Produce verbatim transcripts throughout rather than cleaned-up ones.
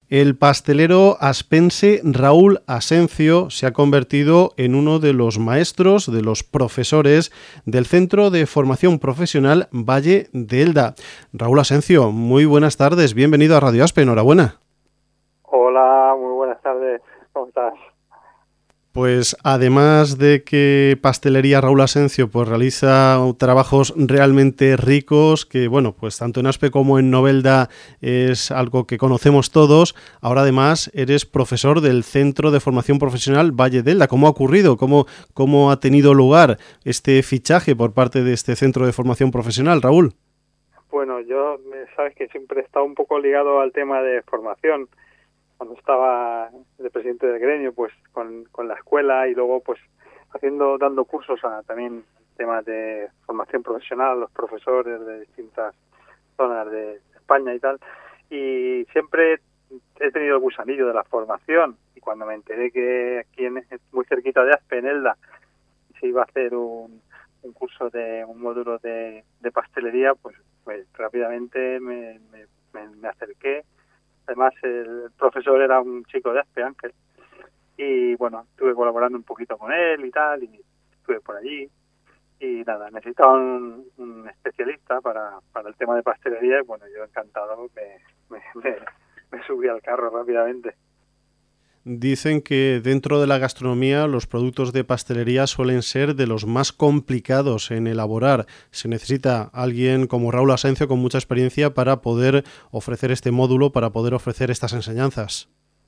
El pastelero aspense Raúl Asencio se ha convertido en uno de los maestros, de los profesores del Centro de Formación Profesional Valle de Elda. Raúl Asencio, muy buenas tardes, bienvenido a Radio Aspe, enhorabuena. Hola, muy buenas tardes, ¿cómo estás? Pues además de que Pastelería Raúl Asencio pues realiza trabajos realmente ricos, que bueno, pues tanto en Aspe como en Novelda es algo que conocemos todos, ahora además eres profesor del Centro de Formación Profesional Valle de Elda. ¿Cómo ha ocurrido? ¿Cómo, cómo ha tenido lugar este fichaje por parte de este Centro de Formación Profesional, Raúl? Bueno, yo, sabes que siempre he estado un poco ligado al tema de formación. Cuando estaba de presidente del gremio, pues con, con la escuela y luego pues haciendo, dando cursos a también temas de formación profesional, a los profesores de distintas zonas de España y tal. Y siempre he tenido el gusanillo de la formación, y cuando me enteré que aquí en, muy cerquita de Aspe, en Elda, se iba a hacer un, un curso de un módulo de, de pastelería, pues, pues rápidamente me, me, me, me acerqué. Además, el profesor era un chico de Aspe, Ángel, y bueno, estuve colaborando un poquito con él y tal, y estuve por allí, y nada, necesitaba un, un especialista para, para el tema de pastelería, y bueno, yo encantado me, me, me, me subí al carro rápidamente. Dicen que dentro de la gastronomía los productos de pastelería suelen ser de los más complicados en elaborar. Se necesita alguien como Raúl Asencio con mucha experiencia para poder ofrecer este módulo, para poder ofrecer estas enseñanzas.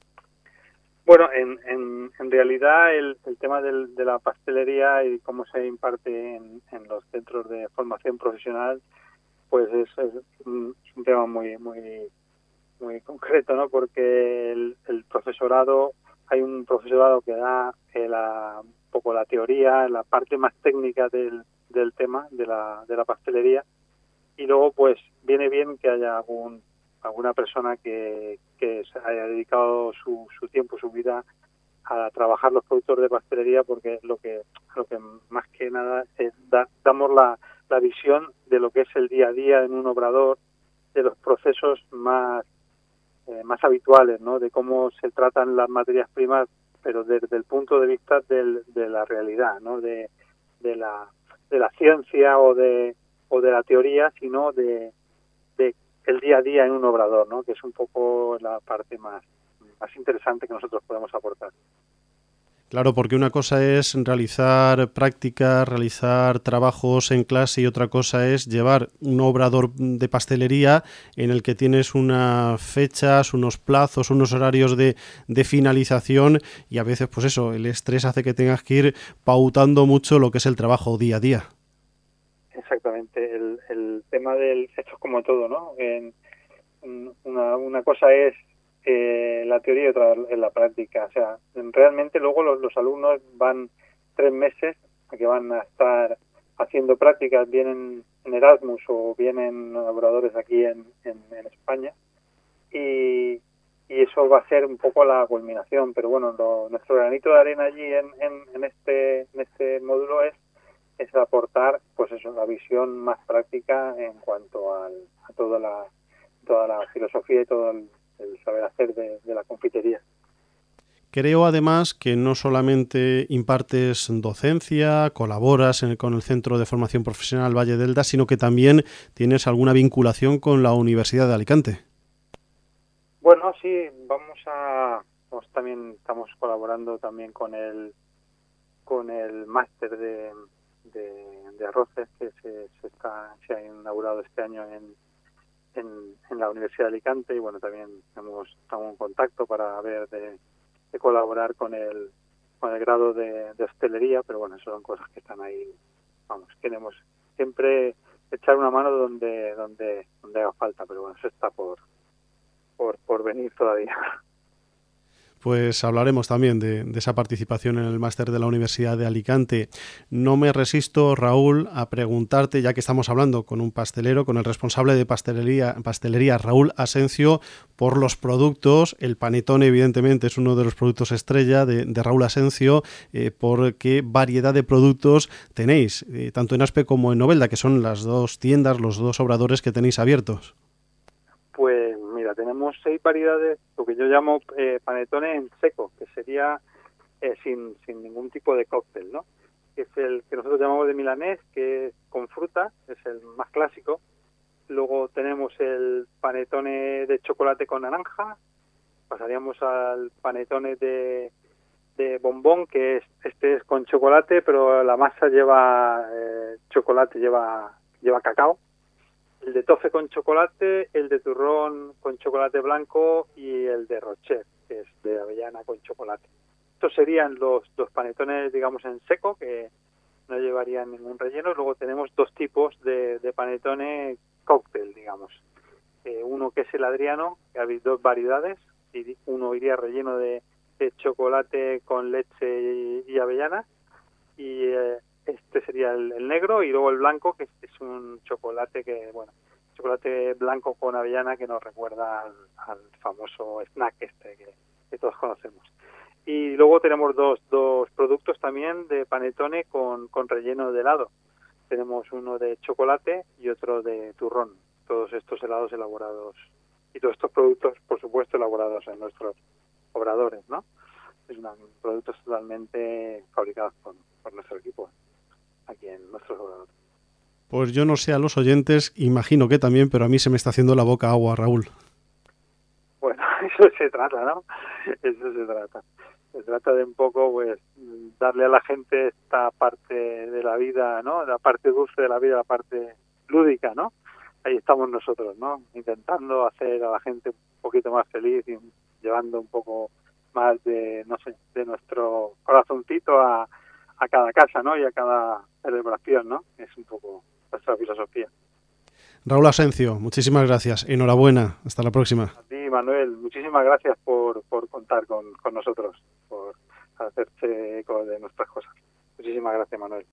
Bueno, en, en, en realidad el, el tema del, de la pastelería y cómo se imparte en, en los centros de formación profesional, pues es, es, un, es un tema muy muy muy concreto, ¿no? Porque el, el profesorado, hay un profesorado que da eh, la, un poco la teoría, la parte más técnica del, del tema de la, de la pastelería, y luego pues viene bien que haya algún alguna persona que, que se haya dedicado su, su tiempo, su vida a trabajar los productos de pastelería, porque lo que lo que más que nada es da, damos la, la visión de lo que es el día a día en un obrador, de los procesos más Eh, más habituales, ¿no? De cómo se tratan las materias primas, pero desde el punto de vista del, de la realidad, ¿no? De, de la de la ciencia o de o de la teoría, sino de, de el día a día en un obrador, ¿no? Que es un poco la parte más más interesante que nosotros podemos aportar. Claro, porque una cosa es realizar prácticas, realizar trabajos en clase, y otra cosa es llevar un obrador de pastelería en el que tienes unas fechas, unos plazos, unos horarios de, de finalización, y a veces pues eso, el estrés hace que tengas que ir pautando mucho lo que es el trabajo día a día. Exactamente, el, el tema del, esto es como todo, ¿no? En, una, una cosa es Eh, la teoría y otra en la práctica. O sea, realmente luego los, los alumnos van tres meses a que van a estar haciendo prácticas, vienen en Erasmus o vienen laboradores aquí en, en, en España, y, y eso va a ser un poco la culminación. Pero bueno, lo, nuestro granito de arena allí en, en, en este en este módulo es es aportar pues eso, la visión más práctica en cuanto al, a toda la toda la filosofía y todo el el saber hacer de, de la confitería. Creo además que no solamente impartes docencia, colaboras en, con el Centro de Formación Profesional Valle de Elda, sino que también tienes alguna vinculación con la Universidad de Alicante. Bueno, sí, vamos a pues también estamos colaborando también con el con el máster de, de, de arroces que se, se está se ha inaugurado este año en En, en la Universidad de Alicante, y bueno, también hemos estamos en contacto para ver de, de colaborar con el con el grado de, de hostelería, pero bueno, eso son cosas que están ahí. Vamos, queremos siempre echar una mano donde donde donde haga falta, pero bueno, eso está por por por venir todavía. Pues hablaremos también de, de esa participación en el máster de la Universidad de Alicante. No me resisto, Raúl, a preguntarte, ya que estamos hablando con un pastelero, con el responsable de pastelería, pastelería Raúl Asencio, por los productos. El panetone, evidentemente, es uno de los productos estrella de, de Raúl Asencio. Eh, ¿por qué variedad de productos tenéis, eh, tanto en Aspe como en Novelda, que son las dos tiendas, los dos obradores que tenéis abiertos? Pues mira, mira, tenemos seis variedades, lo que yo llamo eh, panetone en seco, que sería eh, sin, sin ningún tipo de cóctel, ¿no? Que es el que nosotros llamamos de milanés, que es con fruta, es el más clásico. Luego tenemos el panetone de chocolate con naranja, pasaríamos al panetone de, de bombón, que es este es con chocolate, pero la masa lleva eh, chocolate, lleva lleva cacao. El de tofe con chocolate, el de turrón con chocolate blanco y el de rocher, que es de avellana con chocolate. Estos serían los, los panetones, digamos, en seco, que no llevarían ningún relleno. Luego tenemos dos tipos de, de panetone cóctel, digamos. Eh, uno que es el Adriano, que hay dos variedades, y uno iría relleno de, de chocolate con leche y, y avellana, y eh, este sería el, el negro, y luego el blanco, que es un chocolate que, bueno, chocolate blanco con avellana que nos recuerda al, al famoso snack este que, que todos conocemos. Y luego tenemos dos, dos productos también de panetone con, con relleno de helado. Tenemos uno de chocolate y otro de turrón. Todos estos helados elaborados y todos estos productos, por supuesto, elaborados en nuestros obradores, ¿no? Es un productos totalmente fabricados por, por nuestro equipo aquí en nuestros obradores. Pues yo no sé a los oyentes, imagino que también, pero a mí se me está haciendo la boca agua, Raúl. Bueno, eso se trata, ¿no? Eso se trata. Se trata de un poco, pues, darle a la gente esta parte de la vida, ¿no? La parte dulce de la vida, la parte lúdica, ¿no? Ahí estamos nosotros, ¿no? Intentando hacer a la gente un poquito más feliz y llevando un poco más de, no sé, de nuestro corazoncito a, a cada casa, ¿no? Y a cada celebración, ¿no? Es un poco nuestra filosofía. Raúl Asencio, muchísimas gracias. Enhorabuena. Hasta la próxima. A ti, Manuel, muchísimas gracias por, por contar con, con nosotros, por hacerse eco de nuestras cosas. Muchísimas gracias, Manuel.